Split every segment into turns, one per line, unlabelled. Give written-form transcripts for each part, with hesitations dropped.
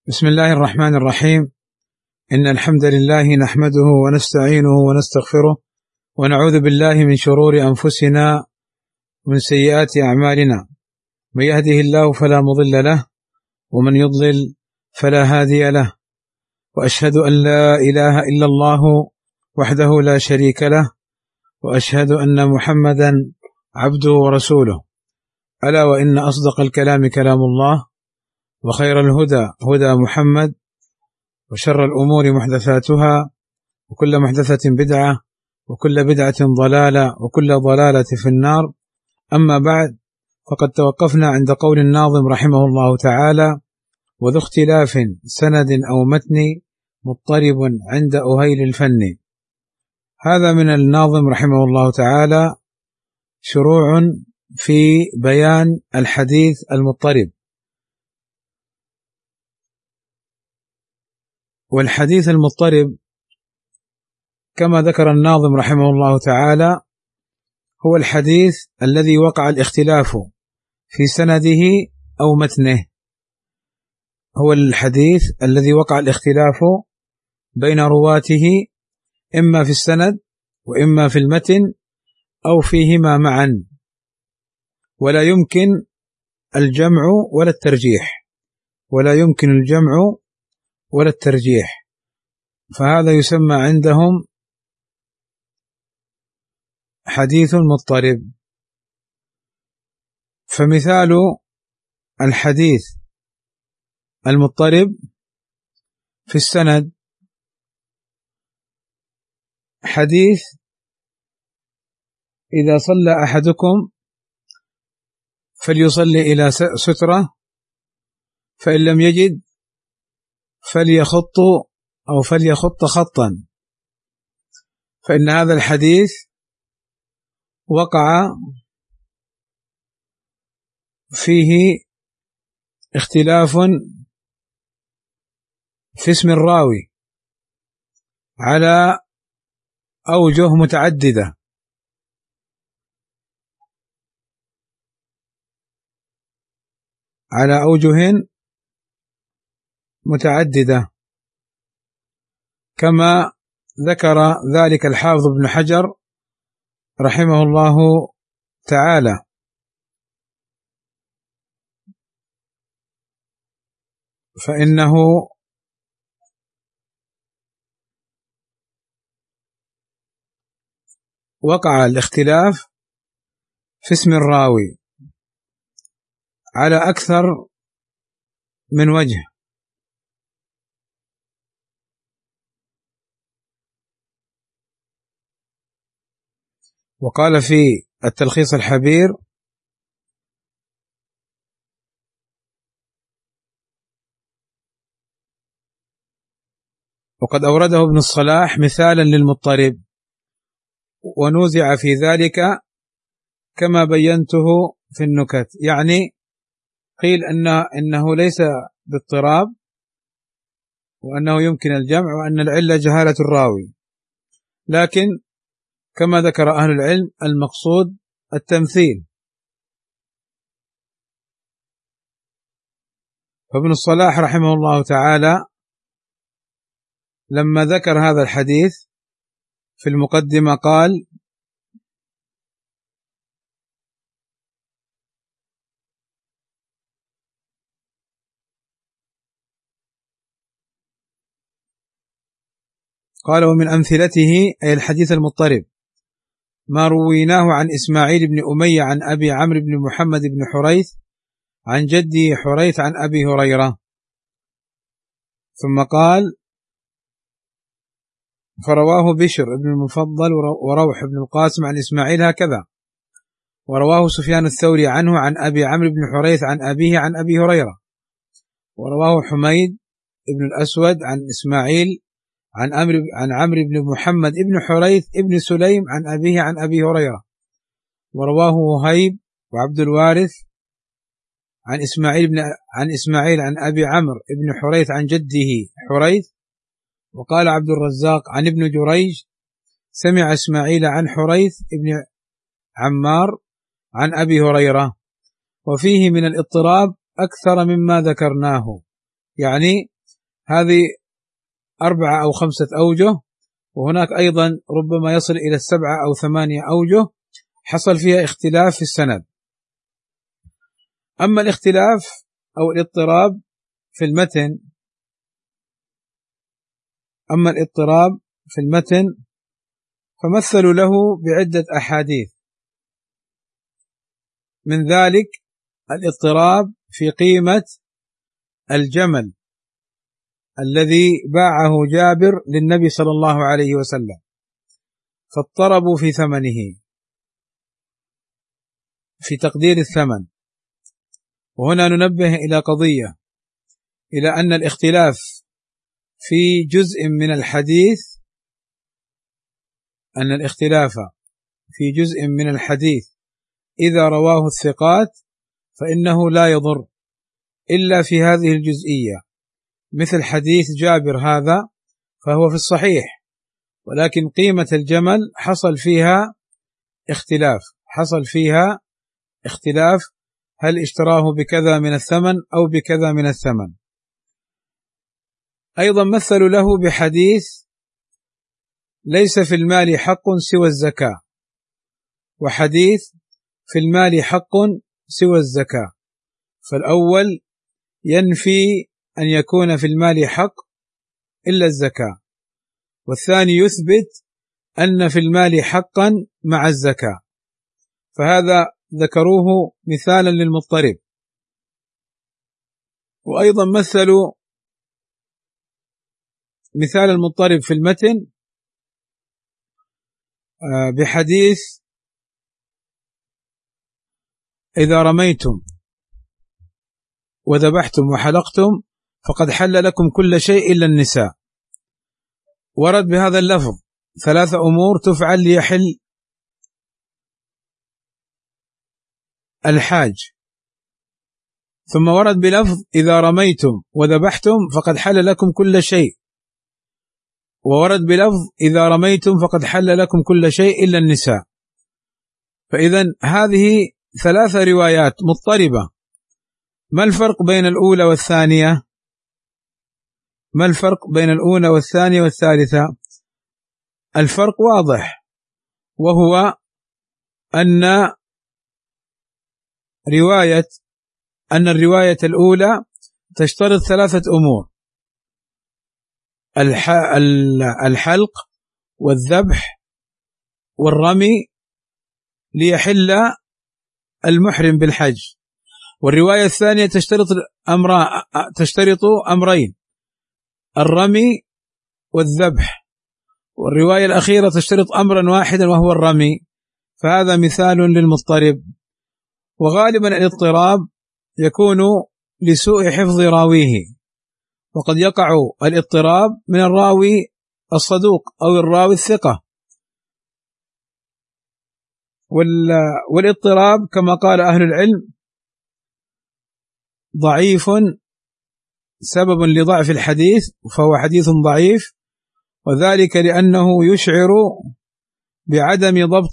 بسم الله الرحمن الرحيم. إن الحمد لله نحمده ونستعينه ونستغفره ونعوذ بالله من شرور أنفسنا ومن سيئات أعمالنا، من يهده الله فلا مضل له ومن يضلل فلا هادي له، وأشهد أن لا إله إلا الله وحده لا شريك له، وأشهد أن محمدا عبده ورسوله. ألا وإن أصدق الكلام كلام الله، وخير الهدى هدى محمد، وشر الأمور محدثاتها، وكل محدثة بدعة، وكل بدعة ضلالة، وكل ضلالة في النار. أما بعد، فقد توقفنا عند قول الناظم رحمه الله تعالى: وذو اختلاف سند أو متن مضطرب عند أهيل الفن. هذا من الناظم رحمه الله تعالى شروع في بيان الحديث المضطرب. والحديث المضطرب كما ذكر الناظم رحمه الله تعالى هو الحديث الذي وقع الاختلاف في سنده أو متنه، هو الحديث الذي وقع الاختلاف بين رواته إما في السند وإما في المتن أو فيهما معا، ولا يمكن الجمع ولا الترجيح، فهذا يسمى عندهم حديث مضطرب. فمثال الحديث المضطرب في السند حديث: إذا صلى أحدكم فليصلي إلى سترة، فإن لم يجد فليخط خطا. فإن هذا الحديث وقع فيه اختلاف في اسم الراوي على أوجه متعددة، كما ذكر ذلك الحافظ ابن حجر رحمه الله تعالى. فإنه وقع الاختلاف في اسم الراوي على أكثر من وجه، وقال في التلخيص الحبير: وقد أورده ابن الصلاح مثالا للمضطرب، ونوزع في ذلك كما بينته في النكت. يعني قيل إنه ليس باضطراب، وأنه يمكن الجمع، وأن العلة جهالة الراوي، لكن كما ذكر أهل العلم المقصود التمثيل. فابن الصلاح رحمه الله تعالى لما ذكر هذا الحديث في المقدمة قال: ومن أمثلته أي الحديث المضطرب ما رويناه عن إسماعيل بن أمية عن أبي عمرو بن محمد بن حريث عن جدي حريث عن أبي هريرة. ثم قال: فرواه بشر بن المفضل وروح بن القاسم عن إسماعيل هكذا، ورواه سفيان الثوري عنه عن أبي عمرو بن حريث عن أبيه عن أبي هريرة، ورواه حميد بن الأسود عن إسماعيل عن عمرو بن محمد بن حريث بن سليم عن أبيه عن أبي هريرة، ورواه وهيب وعبد الوارث عن إسماعيل عن أبي عمرو بن حريث عن جده حريث. وقال عبد الرزاق عن ابن جريج: سمع إسماعيل عن حريث بن عمار عن أبي هريرة. وفيه من الاضطراب أكثر مما ذكرناه، يعني هذه 4 أو 5 أوجه، وهناك أيضا ربما يصل إلى 7 أو 8 أوجه حصل فيها اختلاف في السند. أما الاختلاف أو الاضطراب في المتن، فمثلوا له بعدة أحاديث، من ذلك الاضطراب في قيمة الجمل الذي باعه جابر للنبي صلى الله عليه وسلم، فاضطربوا في ثمنه، في تقدير الثمن. وهنا ننبه إلى قضية، إلى أن الاختلاف في جزء من الحديث، إذا رواه الثقات فإنه لا يضر إلا في هذه الجزئية، مثل حديث جابر هذا فهو في الصحيح، ولكن قيمة الجمل حصل فيها اختلاف، هل اشتراه بكذا من الثمن أو بكذا من الثمن. أيضا مثلوا له بحديث ليس في المال حق سوى الزكاة، وحديث في المال حق سوى الزكاة، فالأول ينفي أن يكون في المال حق إلا الزكاة، والثاني يثبت أن في المال حقا مع الزكاة، فهذا ذكروه مثالا للمضطرب. وأيضا مثلوا مثال المضطرب في المتن بحديث إذا رميتم وذبحتم وحلقتم فقد حل لكم كل شيء إلا النساء. ورد بهذا اللفظ 3 أمور تفعل ليحل الحاج، ثم ورد بلفظ إذا رميتم وذبحتم فقد حل لكم كل شيء، وورد بلفظ إذا رميتم فقد حل لكم كل شيء إلا النساء. فإذا هذه 3 روايات مضطربة. ما الفرق بين الأولى والثانية؟ ما الفرق بين الأولى والثانية والثالثة؟ الفرق واضح، وهو أن الرواية الأولى تشترط 3 أمور: الحلق والذبح والرمي ليحل المحرم بالحج. والرواية الثانية تشترط أمرين: الرمي والذبح. والرواية الأخيرة تشترط أمرا واحدا وهو الرمي. فهذا مثال للمضطرب. وغالبا الاضطراب يكون لسوء حفظ راويه، وقد يقع الاضطراب من الراوي الصدوق أو الراوي الثقة. والاضطراب كما قال أهل العلم ضعيف، سبب لضعف الحديث، فهو حديث ضعيف، وذلك لأنه يشعر بعدم ضبط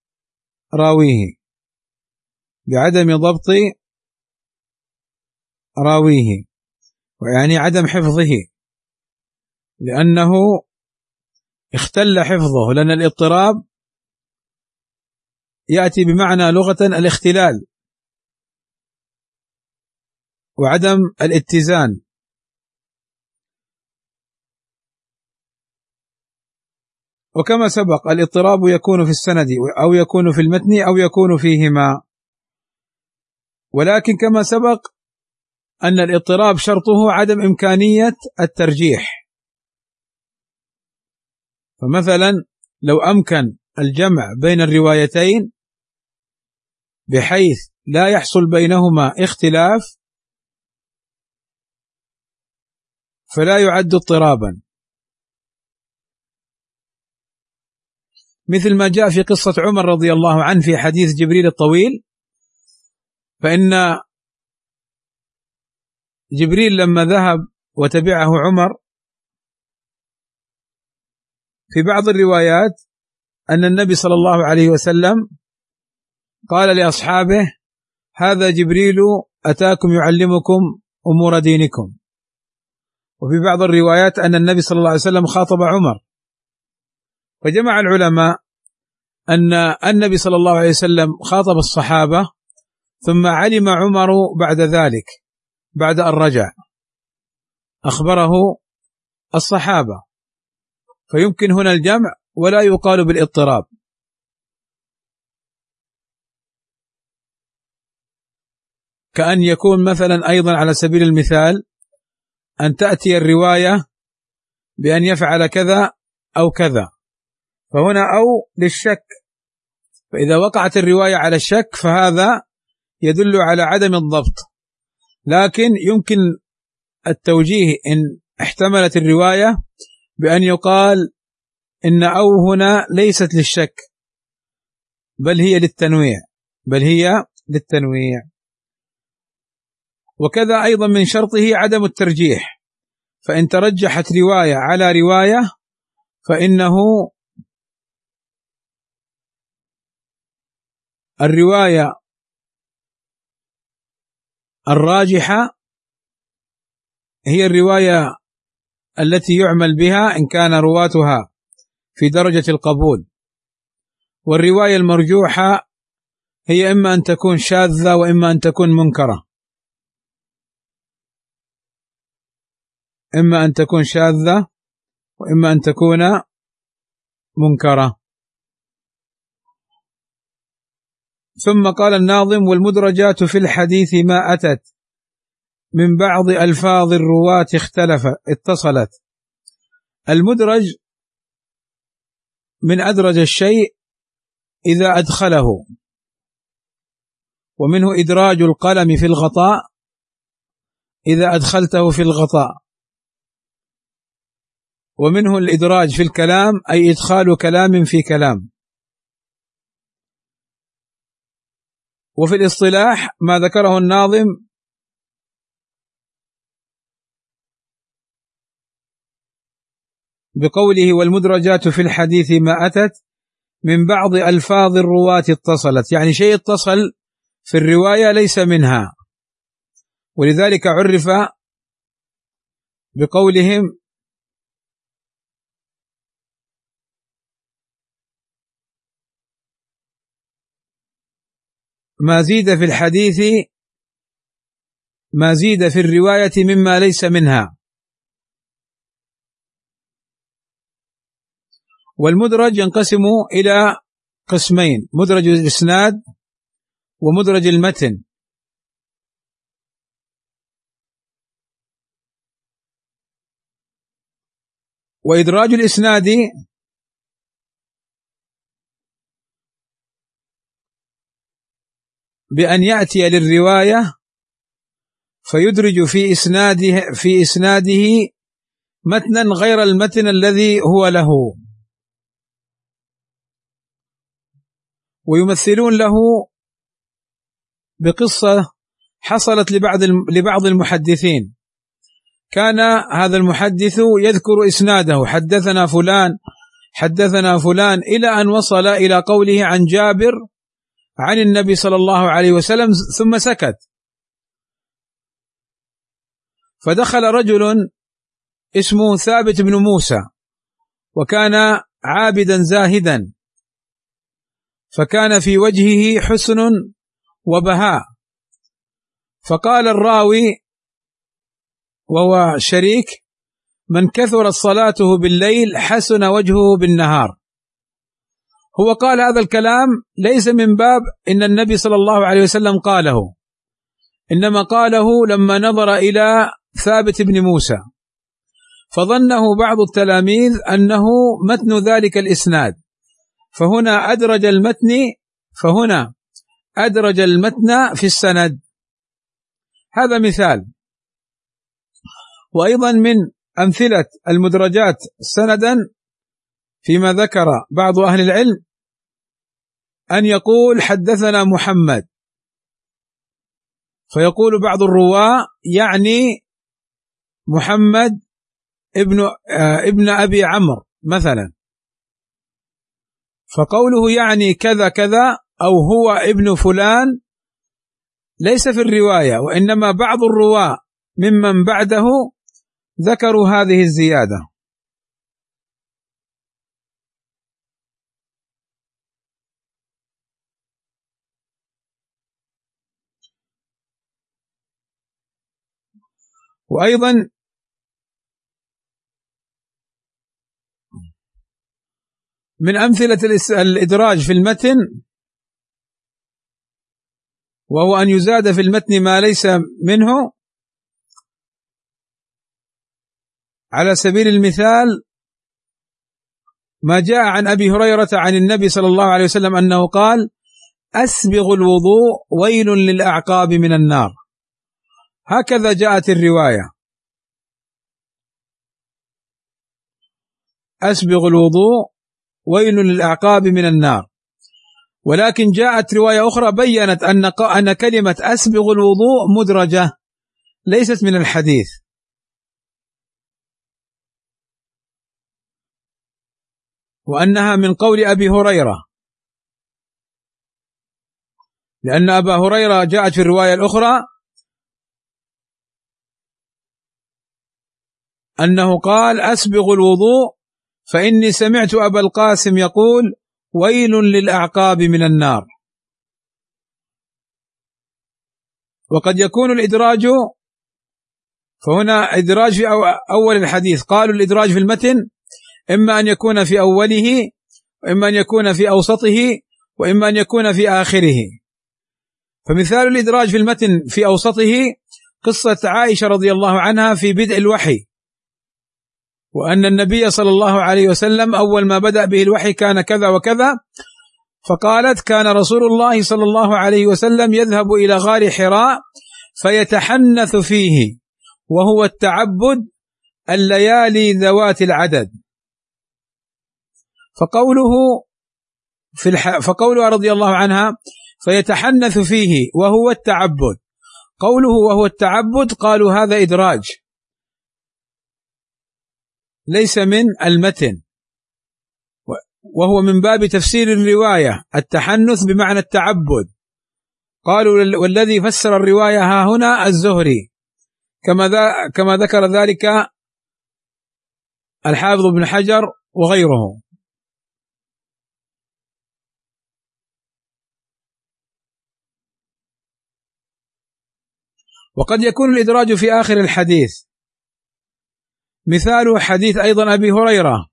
راويه، ويعني عدم حفظه، لأنه اختل حفظه، لأن الاضطراب يأتي بمعنى لغة الاختلال وعدم الاتزان. وكما سبق الاضطراب يكون في السند أو يكون في المتن أو يكون فيهما، ولكن كما سبق أن الاضطراب شرطه عدم إمكانية الترجيح. فمثلا لو أمكن الجمع بين الروايتين بحيث لا يحصل بينهما اختلاف فلا يعد اضطرابا، مثل ما جاء في قصة عمر رضي الله عنه في حديث جبريل الطويل، فإن جبريل لما ذهب وتبعه عمر، في بعض الروايات أن النبي صلى الله عليه وسلم قال لأصحابه: هذا جبريل أتاكم يعلمكم أمور دينكم. وفي بعض الروايات أن النبي صلى الله عليه وسلم خاطب عمر. فجمع العلماء أن النبي صلى الله عليه وسلم خاطب الصحابة، ثم علم عمر بعد ذلك بعد أن رجع أخبره الصحابة، فيمكن هنا الجمع ولا يقال بالاضطراب. كأن يكون مثلا أيضا على سبيل المثال أن تأتي الرواية بأن يفعل كذا أو كذا، فهنا أو للشك، فإذا وقعت الرواية على الشك فهذا يدل على عدم الضبط. لكن يمكن التوجيه إن احتملت الرواية بأن يقال إن أو هنا ليست للشك بل هي للتنويع. وكذا أيضا من شرطه عدم الترجيح، فإن ترجحت رواية على رواية فإنه الرواية الراجحة هي الرواية التي يعمل بها إن كان رواتها في درجة القبول، والرواية المرجوحة هي إما أن تكون شاذة وإما أن تكون منكرة، إما أن تكون شاذة وإما أن تكون منكرة. ثم قال الناظم: والمدرجات في الحديث ما أتت من بعض ألفاظ الرواة اتصلت. المدرج من أدرج الشيء إذا أدخله، ومنه إدراج القلم في الغطاء إذا أدخلته في الغطاء، ومنه الإدراج في الكلام أي إدخال كلام في كلام. وفي الاصطلاح ما ذكره الناظم بقوله: والمدرجات في الحديث ما أتت من بعض ألفاظ الرواة اتصلت، يعني شيء اتصل في الرواية ليس منها، ولذلك عرف بقولهم ما زيد في الحديث ما زيد في الرواية مما ليس منها. والمدرج ينقسم إلى قسمين: مدرج الإسناد ومدرج المتن. وإدراج الإسناد بأن يأتي للرواية فيدرج في إسناده متنا غير المتن الذي هو له، ويمثلون له بقصة حصلت لبعض المحدثين. كان هذا المحدث يذكر إسناده: حدثنا فلان إلى أن وصل إلى قوله عن جابر عن النبي صلى الله عليه وسلم، ثم سكت. فدخل رجل اسمه ثابت بن موسى، وكان عابدا زاهدا، فكان في وجهه حسن وبهاء. فقال الراوي وهو شريك: من كثرت صلاته بالليل حسن وجهه بالنهار. هو قال هذا الكلام ليس من باب إن النبي صلى الله عليه وسلم قاله، إنما قاله لما نظر إلى ثابت بن موسى، فظنه بعض التلاميذ أنه متن ذلك الإسناد، فهنا أدرج المتن في السند. هذا مثال. وأيضا من أمثلة المدرجات سندا فيما ذكر بعض أهل العلم أن يقول: حدثنا محمد، فيقول بعض الرواة يعني محمد ابن أبي عمرو مثلا، فقوله يعني كذا كذا أو هو ابن فلان ليس في الرواية، وإنما بعض الرواة ممن بعده ذكروا هذه الزيادة. وأيضا من أمثلة الإدراج في المتن وهو أن يزاد في المتن ما ليس منه. على سبيل المثال ما جاء عن أبي هريرة عن النبي صلى الله عليه وسلم أنه قال: أسبغ الوضوء ويل للأعقاب من النار. هكذا جاءت الرواية: أسبغ الوضوء ويل للأعقاب من النار. ولكن جاءت رواية أخرى بيّنت أن كلمة أسبغ الوضوء مدرجة ليست من الحديث، وأنها من قول أبي هريرة، لأن أبا هريرة جاءت في الرواية الأخرى أنه قال: أسبغ الوضوء فإني سمعت أبا القاسم يقول: ويل للأعقاب من النار. وقد يكون الإدراج، فهنا إدراج في أول الحديث، قالوا الإدراج في المتن إما أن يكون في أوله، وإما أن يكون في أوسطه، وإما أن يكون في آخره. فمثال الإدراج في المتن في أوسطه قصة عائشة رضي الله عنها في بدء الوحي، وأن النبي صلى الله عليه وسلم أول ما بدأ به الوحي كان كذا وكذا، فقالت: كان رسول الله صلى الله عليه وسلم يذهب إلى غار حراء فيتحنث فيه، وهو التعبد الليالي ذوات العدد. فقوله رضي الله عنها فيتحنث فيه وهو التعبد، قوله وهو التعبد قالوا هذا إدراج ليس من المتن، وهو من باب تفسير الرواية، التحنث بمعنى التعبد. قالوا والذي فسر الرواية ها هنا الزهري، كما ذكر ذلك الحافظ ابن حجر وغيره. وقد يكون الإدراج في آخر الحديث، مثال حديث أيضا أبي هريرة: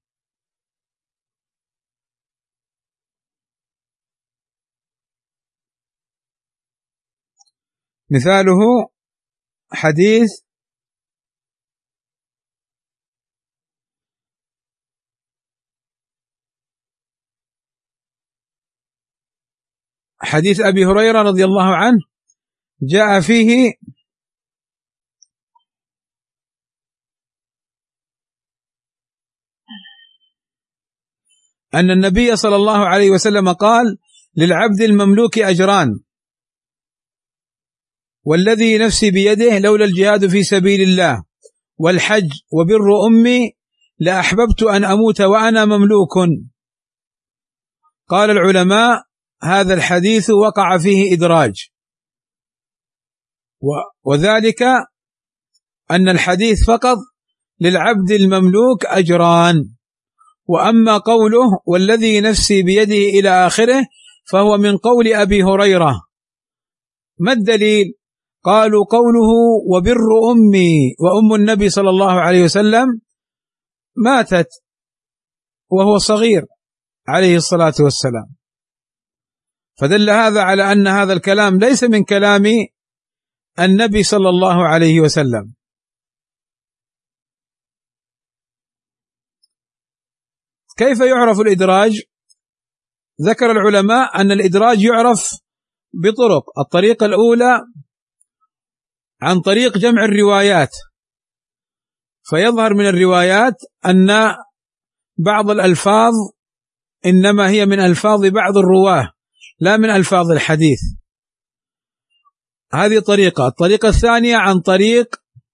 مثاله حديث أبي هريرة رضي الله عنه، جاء فيه أن النبي صلى الله عليه وسلم قال: للعبد المملوك أجران، والذي نفسي بيده لولا الجهاد في سبيل الله والحج وبر أمي لأحببت أن أموت وأنا مملوك. قال العلماء: هذا الحديث وقع فيه إدراج، وذلك أن الحديث فقط للعبد المملوك أجران، وأما قوله والذي نفسي بيده إلى آخره فهو من قول أبي هريرة. ما الدليل؟ قالوا: قوله وبر أمي، وأم النبي صلى الله عليه وسلم ماتت وهو صغير عليه الصلاة والسلام، فدل هذا على أن هذا الكلام ليس من كلام النبي صلى الله عليه وسلم. كيف يعرف الإدراج؟ ذكر العلماء أن الإدراج يعرف بطرق. الطريقة الأولى عن طريق جمع الروايات، فيظهر من الروايات أن بعض الألفاظ إنما هي من ألفاظ بعض الرواه لا من ألفاظ الحديث. هذه طريقة. الطريقة الثانية عن طريق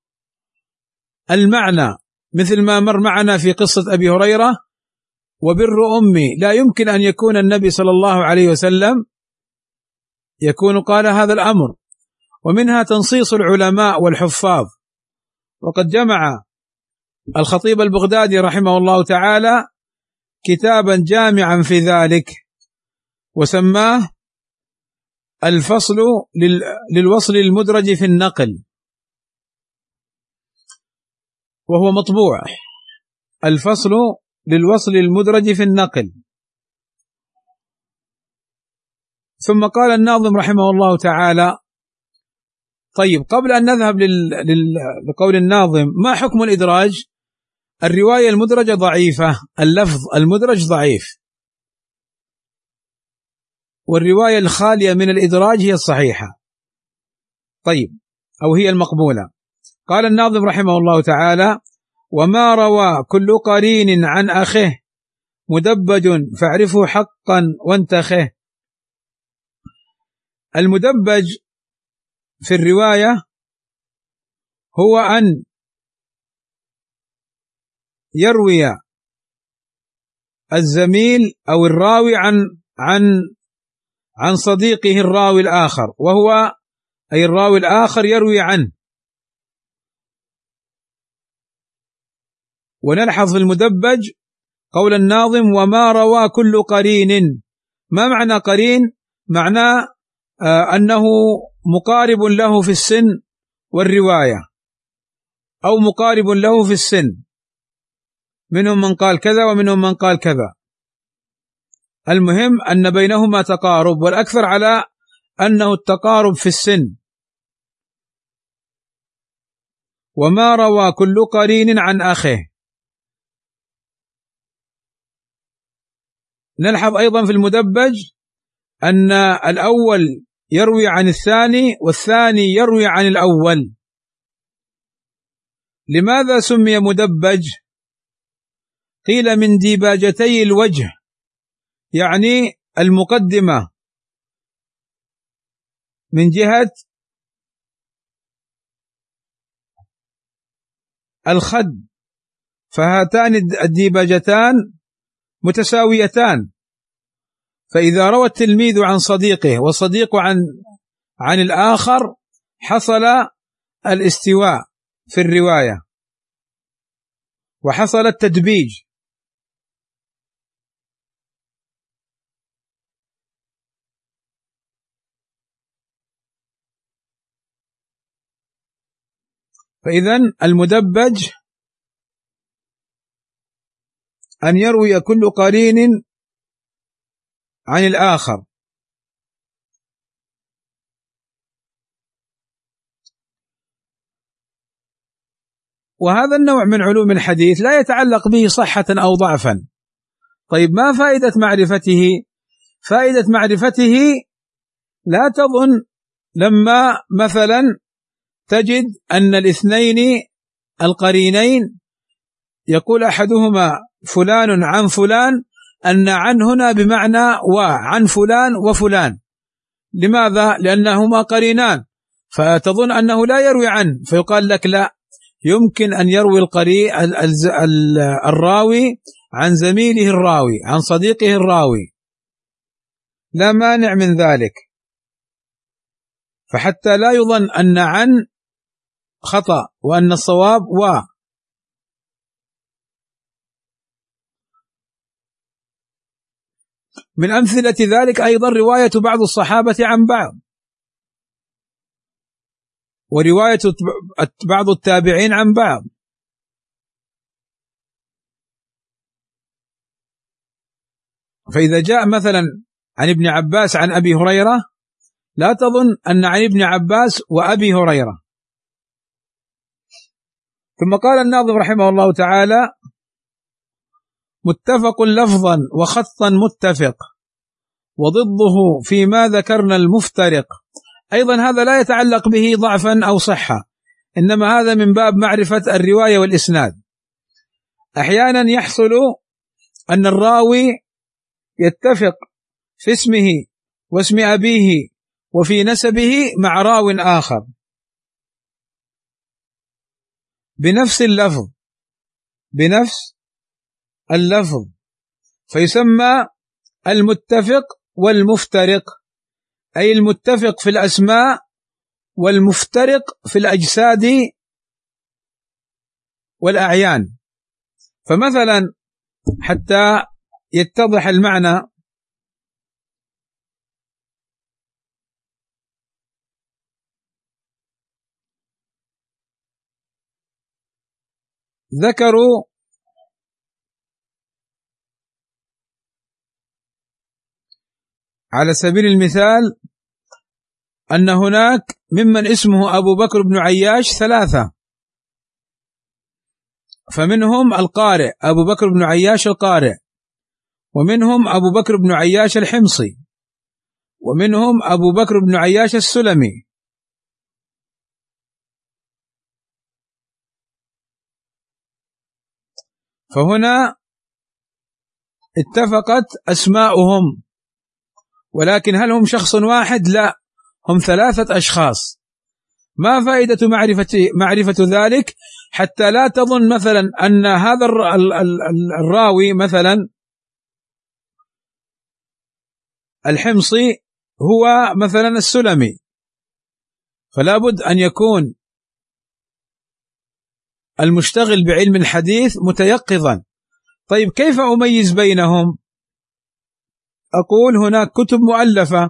المعنى، مثل ما مر معنا في قصة أبي هريرة: وبر أمي، لا يمكن أن يكون النبي صلى الله عليه وسلم يكون قال هذا الأمر. ومنها تنصيص العلماء والحفاظ، وقد جمع الخطيب البغدادي رحمه الله تعالى كتابا جامعا في ذلك، وسماه الفصل للوصل المدرج في النقل، وهو مطبوع، الفصل للوصل المدرج في النقل. ثم قال الناظم رحمه الله تعالى: طيب، قبل أن نذهب لقول الناظم، ما حكم الإدراج؟ الرواية المدرجة ضعيفة، اللفظ المدرج ضعيف، والرواية الخالية من الإدراج هي الصحيحة، طيب، أو هي المقبولة. قال الناظم رحمه الله تعالى: وما روى كل قرين عن أخه مدبج فاعرفه حقا وانتخه. المدبج في الرواية هو أن يروي الزميل أو الراوي عن صديقه الراوي الآخر، وهو أي الراوي الآخر يروي عنه. ونلحظ في المدبج قول الناظم: وما روى كل قرين. ما معنى قرين؟ معناه أنه مقارب له في السن والرواية، أو مقارب له في السن، منهم من قال كذا ومنهم من قال كذا، المهم أن بينهما تقارب، والأكثر على أنه التقارب في السن. وما روى كل قرين عن أخه. نلحظ أيضا في المدبج أن الأول يروي عن الثاني، والثاني يروي عن الأول. لماذا سمي مدبج؟ قيل من ديباجتي الوجه، يعني المقدمة من جهة الخد، فهاتان الديباجتان متساويتان، فإذا روى التلميذ عن صديقه والصديق عن الآخر حصل الاستواء في الرواية وحصل التدبيج. فإذن المدبج أن يروي كل قرين عن الآخر. وهذا النوع من علوم الحديث لا يتعلق به صحة أو ضعفا. طيب، ما فائدة معرفته؟ فائدة معرفته لا تظن لما مثلا تجد أن الاثنين القرينين يقول أحدهما فلان عن فلان، أن عن هنا بمعنى وعن فلان وفلان. لماذا؟ لأنهما قرينان، فتظن أنه لا يروي عنه، فيقال لك لا، يمكن أن يروي الراوي عن زميله الراوي عن صديقه الراوي، لا مانع من ذلك. فحتى لا يظن أن عن خطأ وأن الصواب من أمثلة ذلك أيضا رواية بعض الصحابة عن بعض، ورواية بعض التابعين عن بعض. فإذا جاء مثلا عن ابن عباس عن أبي هريرة، لا تظن أن عن ابن عباس وأبي هريرة. ثم قال الناظم رحمه الله تعالى: متفق لفظا وخطا متفق، وضده فيما ذكرنا المفترق. أيضا هذا لا يتعلق به ضعفا أو صحة، إنما هذا من باب معرفة الرواية والإسناد. أحيانا يحصل أن الراوي يتفق في اسمه واسم أبيه وفي نسبه مع راو آخر بنفس اللفظ، فيسمى المتفق والمفترق، أي المتفق في الأسماء والمفترق في الأجساد والأعيان. فمثلا حتى يتضح المعنى ذكروا على سبيل المثال أن هناك ممن اسمه أبو بكر بن عياش 3، فمنهم القارئ أبو بكر بن عياش القارئ، ومنهم أبو بكر بن عياش الحمصي، ومنهم أبو بكر بن عياش السلمي. فهنا اتفقت أسماؤهم، ولكن هل هم شخص واحد؟ لا، هم 3 أشخاص. ما فائدة معرفة ذلك؟ حتى لا تظن مثلا أن هذا الراوي مثلا الحمصي هو مثلا السلمي، فلا بد أن يكون المشتغل بعلم الحديث متيقظا. طيب كيف أميز بينهم؟ أقول هناك كتب مؤلفة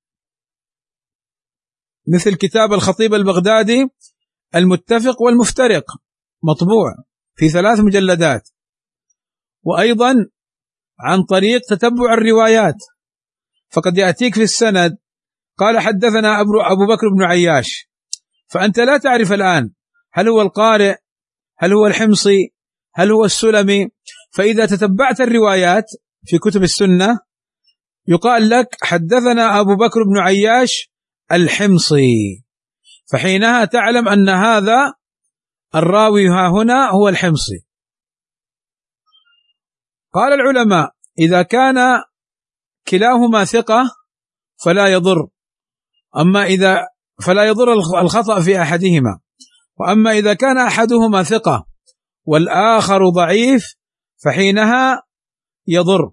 مثل كتاب الخطيب البغدادي المتفق والمفترق، مطبوع في 3 مجلدات، وأيضا عن طريق تتبع الروايات، فقد يأتيك في السند قال حدثنا أبو بكر بن عياش، فأنت لا تعرف الآن هل هو القارئ، هل هو الحمصي، هل هو السلمي. فإذا تتبعت الروايات في كتب السنة يقال لك حدثنا أبو بكر بن عياش الحمصي، فحينها تعلم أن هذا الراوي ها هنا هو الحمصي. قال العلماء إذا كان كلاهما ثقة فلا يضر، فلا يضر الخطأ في أحدهما. وأما إذا كان أحدهما ثقة والآخر ضعيف فحينها يضر،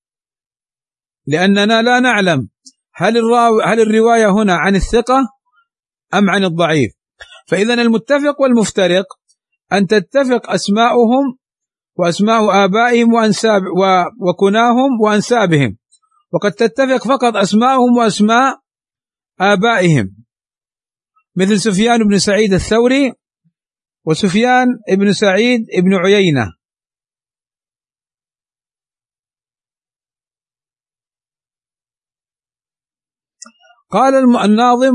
لأننا لا نعلم هل الرواية هنا عن الثقة أم عن الضعيف. فإذن المتفق والمفترق أن تتفق أسماؤهم وأسماء آبائهم وكناهم وأنسابهم، وقد تتفق فقط أسماءهم وأسماء آبائهم، مثل سفيان بن سعيد الثوري وسفيان بن سعيد بن عيينة. قال الناظم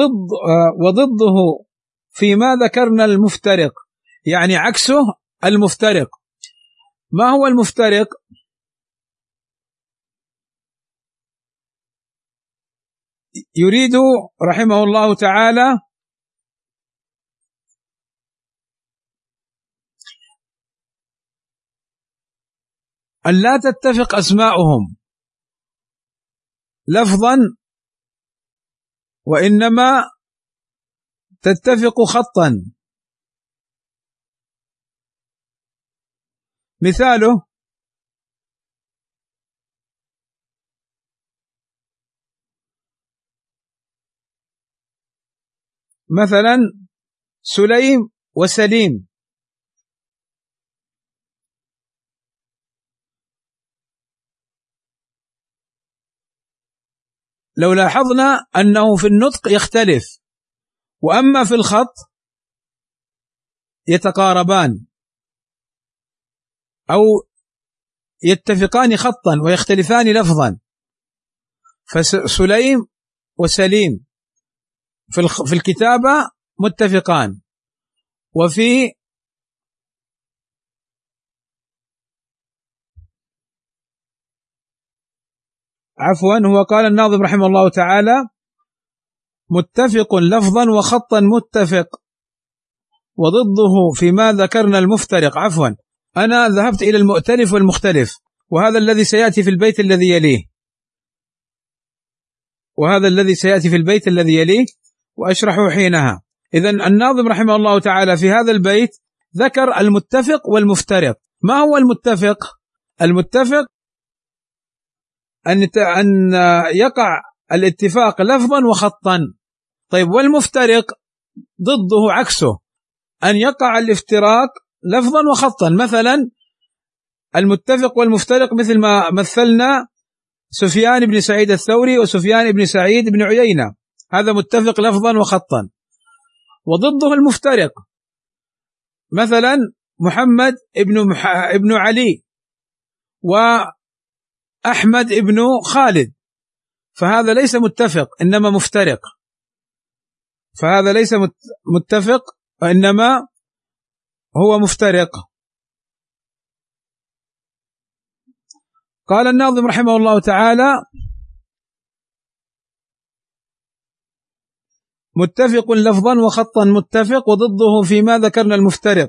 وضده فيما ذكرنا المفترق، يعني عكسه المفترق. ما هو المفترق؟ يريد رحمه الله تعالى أن لا تتفق أسماؤهم لفظا، وإنما تتفق خطا. مثاله مثلا سليم وسليم، لو لاحظنا أنه في النطق يختلف، وأما في الخط يتقاربان أو يتفقان خطا ويختلفان لفظا. فسليم وسليم في الكتابة متفقان، وفي هو قال الناظم رحمه الله تعالى متفق لفظا وخطا متفق، وضده فيما ذكرنا المفترق. أنا ذهبت إلى المؤتلف والمختلف، وهذا الذي سيأتي في البيت الذي يليه، وأشرحه حينها. إذن الناظم رحمه الله تعالى في هذا البيت ذكر المتفق والمفترق. ما هو المتفق؟ المتفق أن يقع الاتفاق لفظا وخطا. طيب والمفترق ضده عكسه، أن يقع الافتراق لفظا وخطا. مثلا المتفق والمفترق مثل ما مثلنا سفيان بن سعيد الثوري وسفيان بن سعيد بن عيينة، هذا متفق لفظا وخطا. وضده المفترق مثلا محمد ابن علي وأحمد ابن خالد، فهذا ليس متفق إنما مفترق، فهذا ليس متفق وإنما هو مفترق. قال الناظم رحمه الله تعالى: متفق لفظا وخطا متفق، وضده فيما ذكرنا المفترق.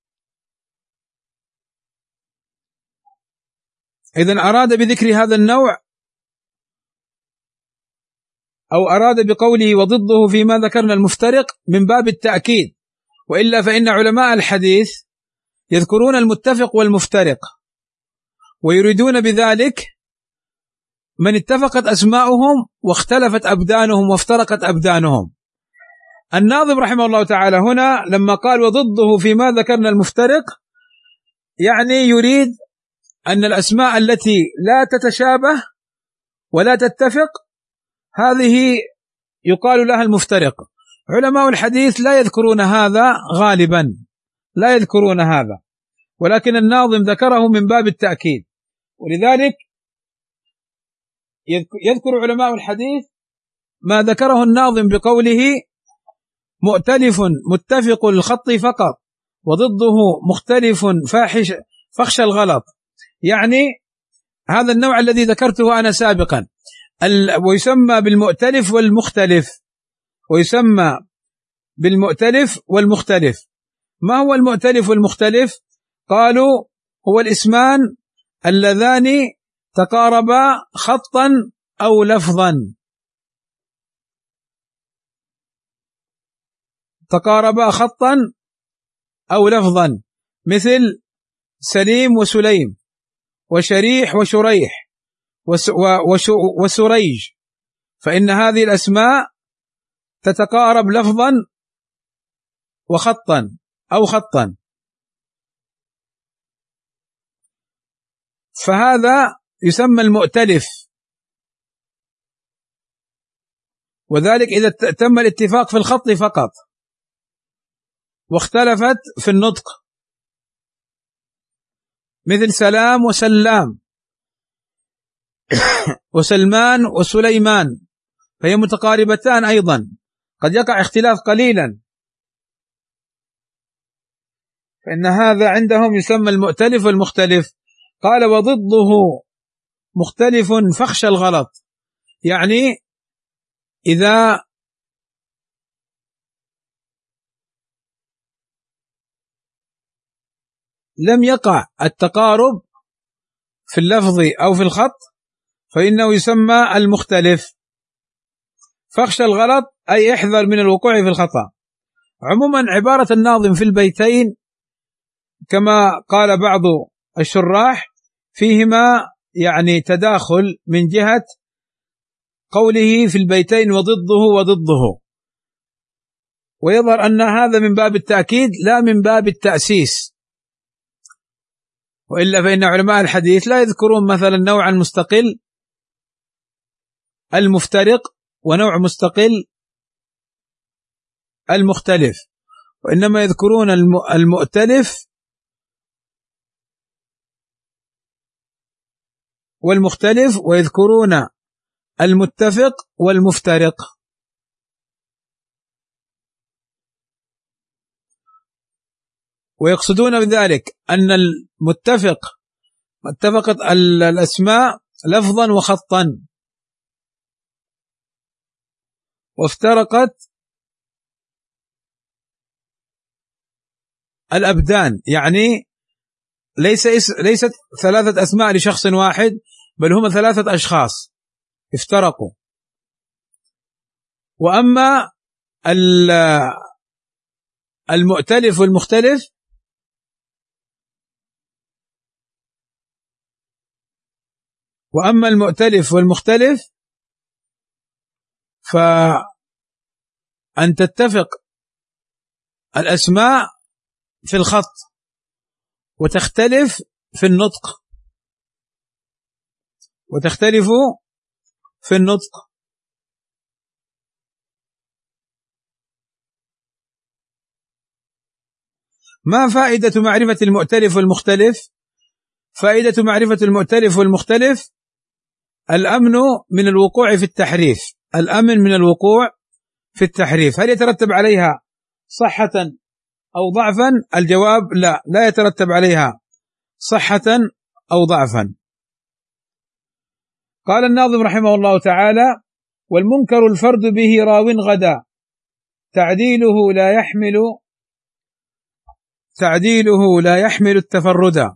إذن أراد بذكر هذا النوع أو أراد بقوله وضده فيما ذكرنا المفترق من باب التأكيد، وإلا فإن علماء الحديث يذكرون المتفق والمفترق ويريدون بذلك من اتفقت أسماؤهم واختلفت أبدانهم وافترقت أبدانهم. الناظم رحمه الله تعالى هنا لما قال وضده فيما ذكرنا المفترق، يعني يريد أن الأسماء التي لا تتشابه ولا تتفق هذه يقال لها المفترق. علماء الحديث لا يذكرون هذا غالبا، لا يذكرون هذا، ولكن الناظم ذكره من باب التأكيد. ولذلك يذكر علماء الحديث ما ذكره الناظم بقوله مؤتلف متفق الخط فقط، وضده مختلف فخش الغلط، يعني هذا النوع الذي ذكرته أنا سابقا، ويسمى بالمؤتلف والمختلف، ويسمى بالمؤتلف والمختلف. ما هو المؤتلف والمختلف؟ قالوا هو الاسمان اللذان تقاربا خطا أو لفظا، تقاربا خطا أو لفظا، مثل سليم وسليم وشريح وشريح وسريج، فإن هذه الأسماء تتقارب لفظا وخطا أو خطا، فهذا يسمى المؤتلف. وذلك إذا تم الاتفاق في الخط فقط واختلفت في النطق، مثل سلام وسلام وسلمان وسليمان، فهي متقاربتان أيضا، قد يقع اختلاف قليلا، فإن هذا عندهم يسمى المؤتلف والمختلف. قال وضده مختلف فخش الغلط، يعني إذا لم يقع التقارب في اللفظ أو في الخط فإنه يسمى المختلف. فخش الغلط أي احذر من الوقوع في الخطأ. عموما عبارة الناظم في البيتين كما قال بعض الشراح فيهما يعني تداخل من جهة قوله في البيتين وضده، ويظهر أن هذا من باب التأكيد لا من باب التأسيس، وإلا فإن علماء الحديث لا يذكرون مثلا نوعا مستقل المفترق ونوع مستقل المختلف، وإنما يذكرون المؤتلف والمختلف، ويذكرون المتفق والمفترق. ويقصدون بذلك أن المتفق اتفقت الأسماء لفظا وخطا، وافترقت الأبدان، يعني ليست ثلاثة أسماء لشخص واحد، بل هم ثلاثة أشخاص افترقوا. وأما المؤتلف والمختلف فأن تتفق الأسماء في الخط وتختلف في النطق، وتختلف في النطق. ما فائدة معرفة المؤتلف والمختلف؟ فائدة معرفة المؤتلف والمختلف الأمن من الوقوع في التحريف، الأمن من الوقوع في التحريف. هل يترتب عليها صحة أو ضعفا؟ الجواب لا، لا يترتب عليها صحة أو ضعفا. قال الناظم رحمه الله تعالى: والمنكر الفرد به راو غدا تعديله لا يحمل التفردا.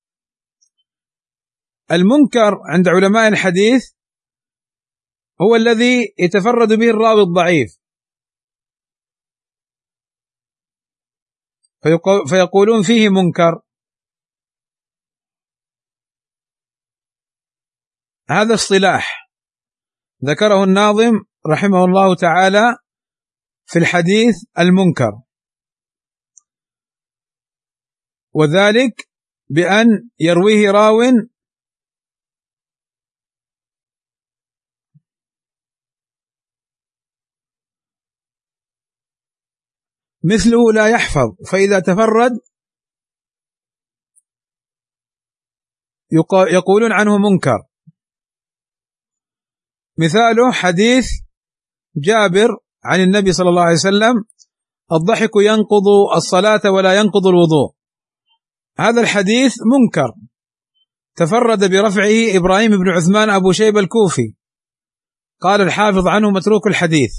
المنكر عند علماء الحديث هو الذي يتفرد به الراوي الضعيف، فيقولون فيه منكر. هذا اصطلاح ذكره الناظم رحمه الله تعالى في الحديث المنكر، وذلك بأن يرويه راو مثله لا يحفظ، فإذا تفرد يقولون عنه منكر. مثاله حديث جابر عن النبي صلى الله عليه وسلم: الضحك ينقض الصلاة ولا ينقض الوضوء. هذا الحديث منكر، تفرد برفعه إبراهيم بن عثمان أبو شيبة الكوفي، قال الحافظ عنه متروك الحديث.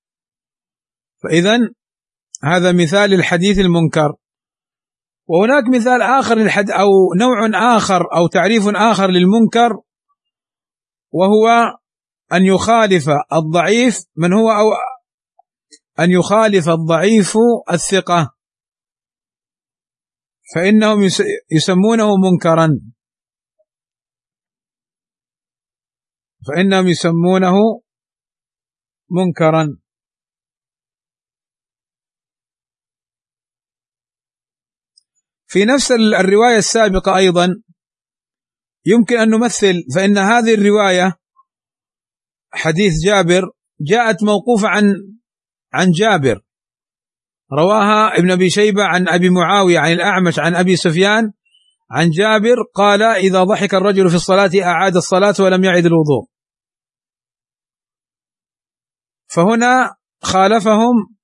فإذن هذا مثال الحديث المنكر. وهناك مثال آخر أو نوع آخر أو تعريف آخر للمنكر، وهو أن يخالف الضعيف من هو، أو أن يخالف الضعيف الثقة، فإنهم يسمونه منكرا، فإنهم يسمونه منكرا. في نفس الرواية السابقة أيضا يمكن أن نمثل، فإن هذه الرواية حديث جابر جاءت موقوفة عن جابر، رواها ابن أبي شيبة عن أبي معاوية عن الأعمش عن أبي سفيان عن جابر قال: إذا ضحك الرجل في الصلاة أعاد الصلاة ولم يعد الوضوء. فهنا خالفهم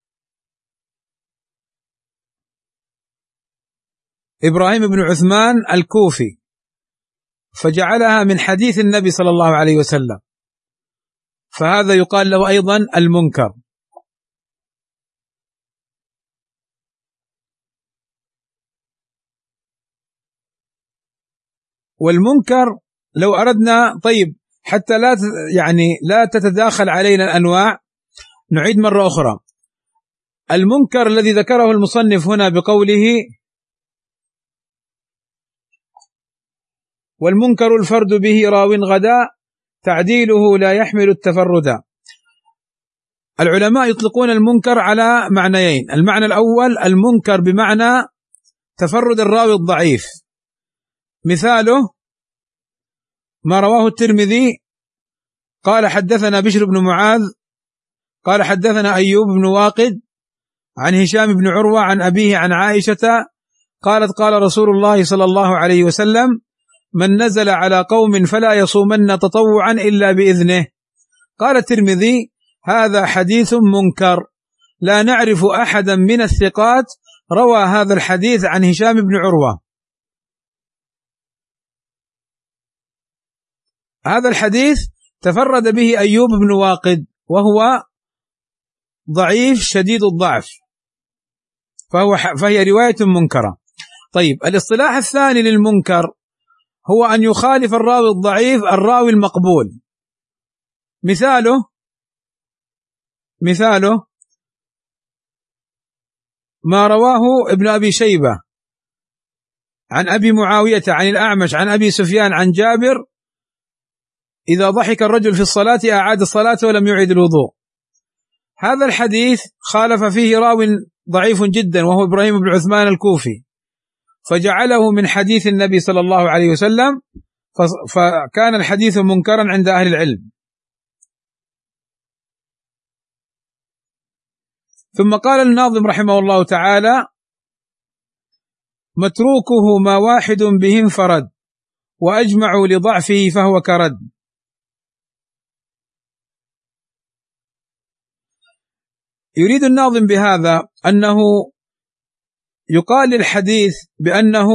إبراهيم بن عثمان الكوفي، فجعلها من حديث النبي صلى الله عليه وسلم، فهذا يقال له أيضا المنكر. والمنكر لو أردنا، طيب حتى لا تتداخل علينا الأنواع، نعيد مرة أخرى. المنكر الذي ذكره المصنف هنا بقوله: والمنكر الفرد به راو غدا تعديله لا يحمل التفردا. العلماء يطلقون المنكر على معنيين: المعنى الأول المنكر بمعنى تفرد الراوي الضعيف، مثاله ما رواه الترمذي قال: حدثنا بشر بن معاذ قال: حدثنا أيوب بن واقد عن هشام بن عروة عن أبيه عن عائشة قالت: قال رسول الله صلى الله عليه وسلم: من نزل على قوم فلا يصومن تطوعا إلا بإذنه. قال الترمذي: هذا حديث منكر، لا نعرف أحدا من الثقات روى هذا الحديث عن هشام بن عروة. هذا الحديث تفرد به أيوب بن واقد، وهو ضعيف شديد الضعف، فهي رواية منكرة. طيب، الاصطلاح الثاني للمنكر هو أن يخالف الراوي الضعيف الراوي المقبول. مثاله ما رواه ابن أبي شيبة عن أبي معاوية عن الأعمش عن أبي سفيان عن جابر: إذا ضحك الرجل في الصلاة أعاد الصلاة ولم يعد الوضوء. هذا الحديث خالف فيه راو ضعيف جدا، وهو إبراهيم بن عثمان الكوفي، فجعله من حديث النبي صلى الله عليه وسلم، فكان الحديث منكرا عند أهل العلم. ثم قال الناظم رحمه الله تعالى: متروكه ما واحد به انفرد، وأجمعوا لضعفه فهو كرد. يريد الناظم بهذا أنه يقال للحديث بأنه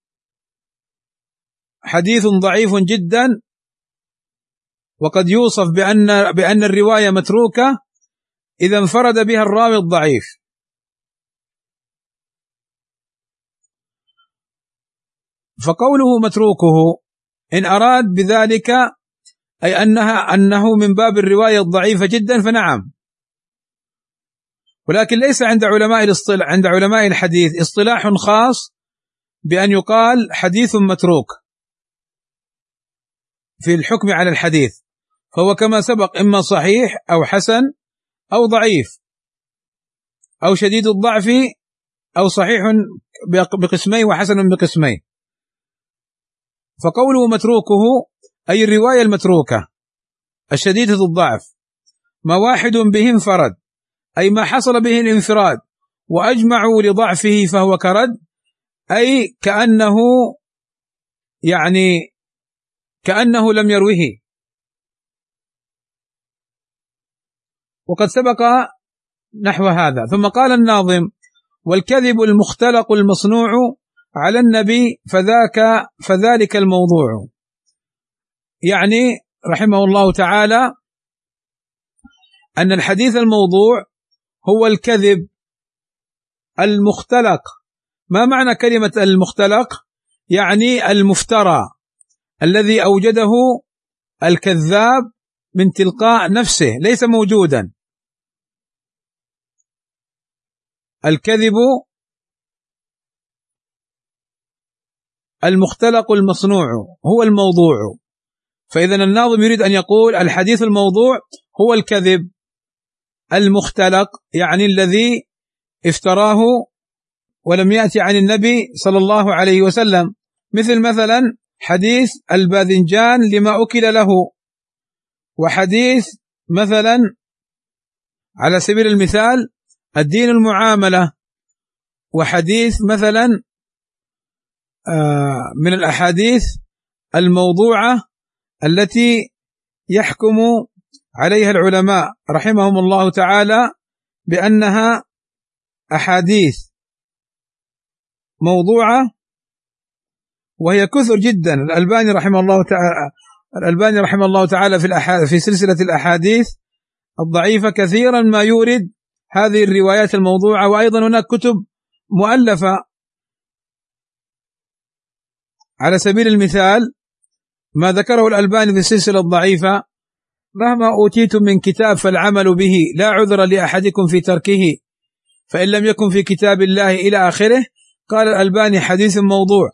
حديث ضعيف جدا، وقد يوصف بأن الرواية متروكة إذا انفرد بها الراوي الضعيف. فقوله متروكه إن أراد بذلك أي أنه من باب الرواية الضعيفة جدا فنعم، ولكن ليس عند علماء الحديث اصطلاح خاص بأن يقال حديث متروك في الحكم على الحديث، فهو كما سبق إما صحيح أو حسن أو ضعيف أو شديد الضعف أو صحيح بقسمين وحسن بقسمين. فقوله متروكه أي الرواية المتروكة الشديدة الضعف، ما واحد به انفرد أي ما حصل به الانفراد، وأجمعوا لضعفه فهو كرد، أي كأنه لم يروه. وقد سبق نحو هذا. ثم قال الناظم: والكذب المختلق المصنوع على النبي فذلك الموضوع. يعني رحمه الله تعالى أن الحديث الموضوع هو الكذب المختلق. ما معنى كلمة المختلق؟ يعني المفترى الذي أوجده الكذاب من تلقاء نفسه، ليس موجودا. الكذب المختلق المصنوع هو الموضوع. فإذا الناظم يريد أن يقول الحديث الموضوع هو الكذب المختلق، يعني الذي افتراه ولم يأتي عن النبي صلى الله عليه وسلم، مثلا حديث الباذنجان لما أكل له، وحديث مثلا على سبيل المثال الدين المعاملة، وحديث مثلا من الأحاديث الموضوعة التي يحكم عليها العلماء رحمهم الله تعالى بأنها أحاديث موضوعة، وهي كثر جدا. الألباني رحمه الله تعالى في سلسلة الأحاديث الضعيفة كثيرا ما يورد هذه الروايات الموضوعة. وأيضا هناك كتب مؤلفة، على سبيل المثال ما ذكره الألباني في السلسلة الضعيفة: مهما أوتيتم من كتاب فالعمل به، لا عذر لأحدكم في تركه، فإن لم يكن في كتاب الله إلى آخره. قال الألباني حديث موضوع.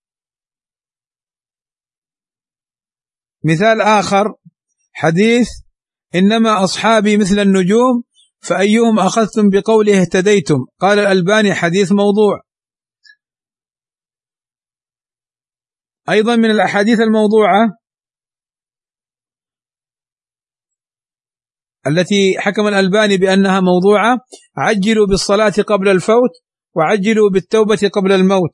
مثال آخر حديث إنما أصحابي مثل النجوم فأيهم أخذتم بقوله اهتديتم، قال الألباني حديث موضوع. أيضا من الأحاديث الموضوعة التي حكم الألباني بأنها موضوعة: عجلوا بالصلاة قبل الفوت، وعجلوا بالتوبة قبل الموت.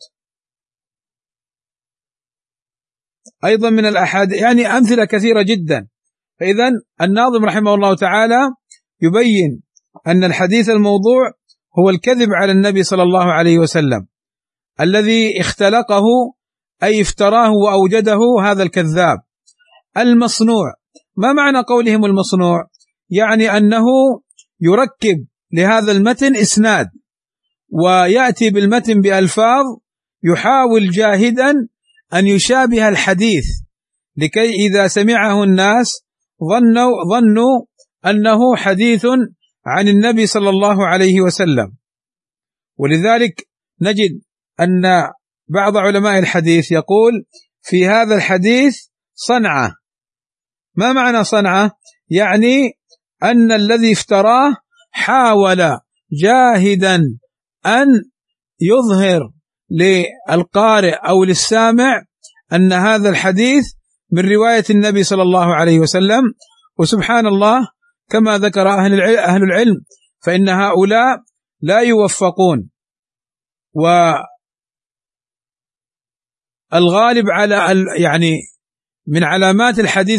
أيضا من الأحاديث، يعني أمثلة كثيرة جدا. فإذا الناظم رحمه الله تعالى يبين أن الحديث الموضوع هو الكذب على النبي صلى الله عليه وسلم الذي اختلقه أي افتراه وأوجده هذا الكذاب. المصنوع، ما معنى قولهم المصنوع؟ يعني أنه يركب لهذا المتن إسناد، ويأتي بالمتن بألفاظ يحاول جاهدا أن يشابه الحديث، لكي إذا سمعه الناس ظنوا أنه حديث عن النبي صلى الله عليه وسلم. ولذلك نجد أن بعض علماء الحديث يقول في هذا الحديث صنعة. ما معنى صنعة؟ يعني أن الذي افتراه حاول جاهدا أن يظهر للقارئ أو للسامع أن هذا الحديث من رواية النبي صلى الله عليه وسلم. وسبحان الله كما ذكر أهل العلم فإن هؤلاء لا يوفقون، والغالب على يعني من علامات الحديث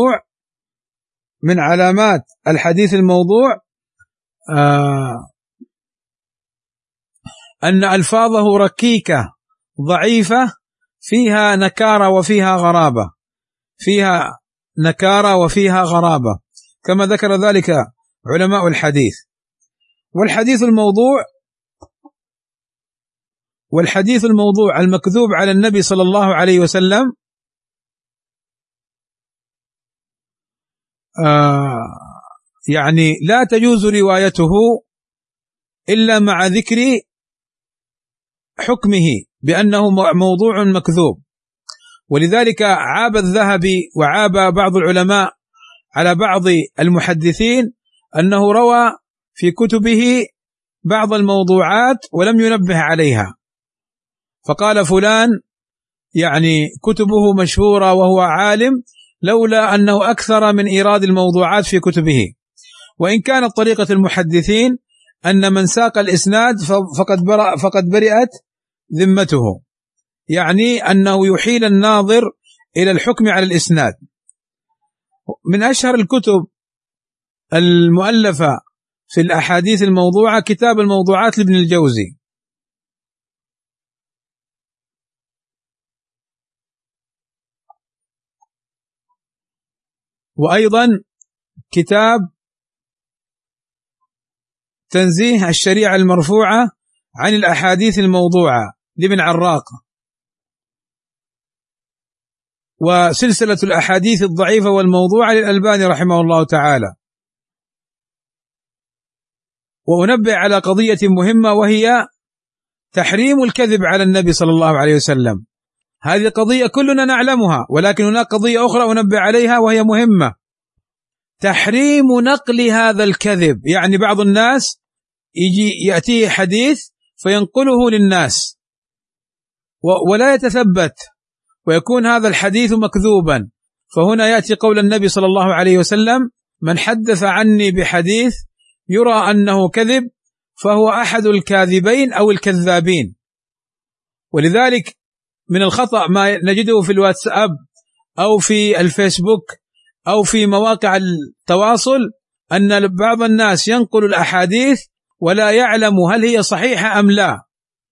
الموضوع أن ألفاظه ركيكة ضعيفة فيها نكارة وفيها غرابة كما ذكر ذلك علماء الحديث. والحديث الموضوع المكذوب على النبي صلى الله عليه وسلم يعني لا تجوز روايته إلا مع ذكر حكمه بأنه موضوع مكذوب. ولذلك عاب الذهبي وعاب بعض العلماء على بعض المحدثين أنه روى في كتبه بعض الموضوعات ولم ينبه عليها، فقال فلان يعني كتبه مشهورة وهو عالم لولا أنه أكثر من إيراد الموضوعات في كتبه. وإن كانت طريقة المحدثين أن من ساق الإسناد فقد برئت ذمته، يعني أنه يحيل الناظر إلى الحكم على الإسناد. من أشهر الكتب المؤلفة في الأحاديث الموضوعة كتاب الموضوعات لابن الجوزي، وأيضا كتاب تنزيه الشريعة المرفوعة عن الأحاديث الموضوعة لابن عراق، وسلسلة الأحاديث الضعيفة والموضوعة للألباني رحمه الله تعالى. وأنبه على قضية مهمة وهي تحريم الكذب على النبي صلى الله عليه وسلم. هذه قضية كلنا نعلمها، ولكن هناك قضية أخرى أنبه عليها وهي مهمة، تحريم نقل هذا الكذب. يعني بعض الناس يأتيه حديث فينقله للناس ولا يتثبت ويكون هذا الحديث مكذوبا، فهنا يأتي قول النبي صلى الله عليه وسلم: من حدث عني بحديث يرى أنه كذب فهو أحد الكاذبين أو الكذابين. ولذلك من الخطأ ما نجده في الواتساب أو في الفيسبوك أو في مواقع التواصل أن بعض الناس ينقل الأحاديث ولا يعلم هل هي صحيحة أم لا.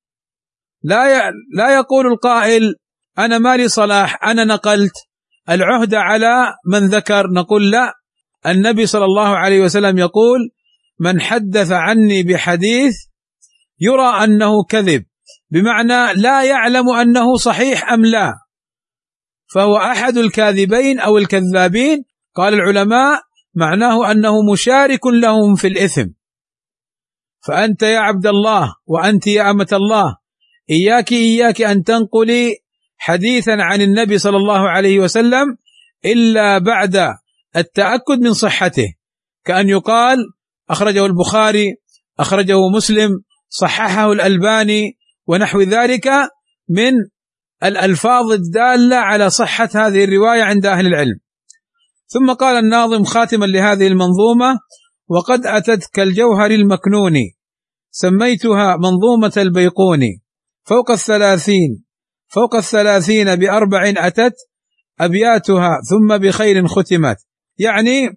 لا يقول القائل أنا مالي صلاح، أنا نقلت العهدة على من ذكر. نقول لا، النبي صلى الله عليه وسلم يقول: من حدث عني بحديث يرى أنه كذب، بمعنى لا يعلم أنه صحيح أم لا، فهو أحد الكاذبين أو الكذابين. قال العلماء معناه أنه مشارك لهم في الإثم. فأنت يا عبد الله وأنت يا أمة الله إياك أن تنقلي حديثا عن النبي صلى الله عليه وسلم إلا بعد التأكد من صحته، كأن يقال أخرجه البخاري، أخرجه مسلم، صححه الألباني، ونحو ذلك من الألفاظ الدالة على صحة هذه الرواية عند أهل العلم. ثم قال الناظم خاتما لهذه المنظومة: وقد أتت كالجوهر المكنون سميتها منظومة البيقوني، فوق الثلاثين بأربع أتت أبياتها ثم بخير ختمت. يعني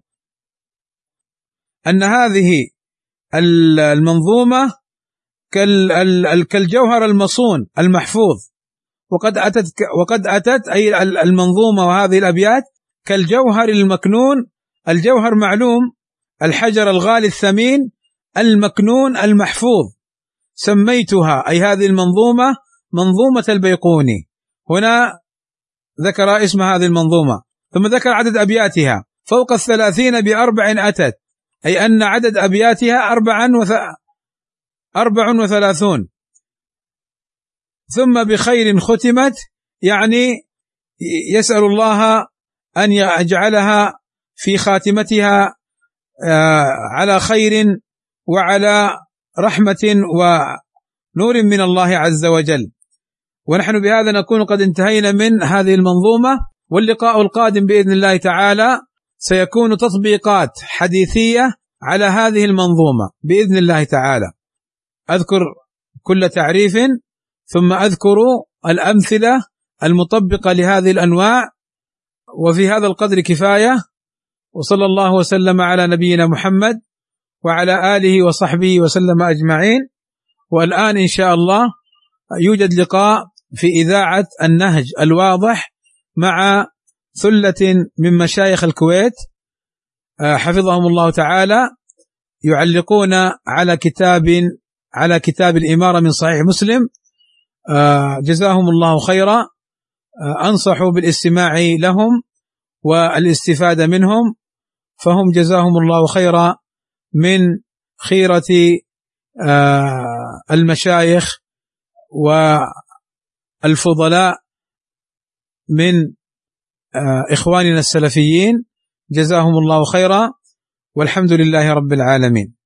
أن هذه المنظومة كالجوهر المصون المحفوظ، وقد أتت أي المنظومة وهذه الأبيات كالجوهر المكنون. الجوهر معلوم، الحجر الغالي الثمين، المكنون المحفوظ. سميتها أي هذه المنظومة منظومة البيقوني. هنا ذكر اسم هذه المنظومة، ثم ذكر عدد أبياتها: فوق 30 بأربع أتت، أي أن عدد أبياتها 34. ثم بخير ختمت، يعني يسأل الله أن يجعلها في خاتمتها على خير وعلى رحمة ونور من الله عز وجل. ونحن بهذا نكون قد انتهينا من هذه المنظومة. واللقاء القادم بإذن الله تعالى سيكون تطبيقات حديثية على هذه المنظومة بإذن الله تعالى. أذكر كل تعريف ثم أذكر الأمثلة المطبقة لهذه الأنواع، وفي هذا القدر كفاية. وصلى الله وسلم على نبينا محمد وعلى آله وصحبه وسلم أجمعين. والآن إن شاء الله يوجد لقاء في إذاعة النهج الواضح مع ثلة من مشايخ الكويت حفظهم الله تعالى، يعلقون على كتاب الإمارة من صحيح مسلم. جزاهم الله خيرا. أنصح بالاستماع لهم والاستفادة منهم، فهم جزاهم الله خيرا من خيرة المشايخ والفضلاء من إخواننا السلفيين، جزاهم الله خيرا، والحمد لله رب العالمين.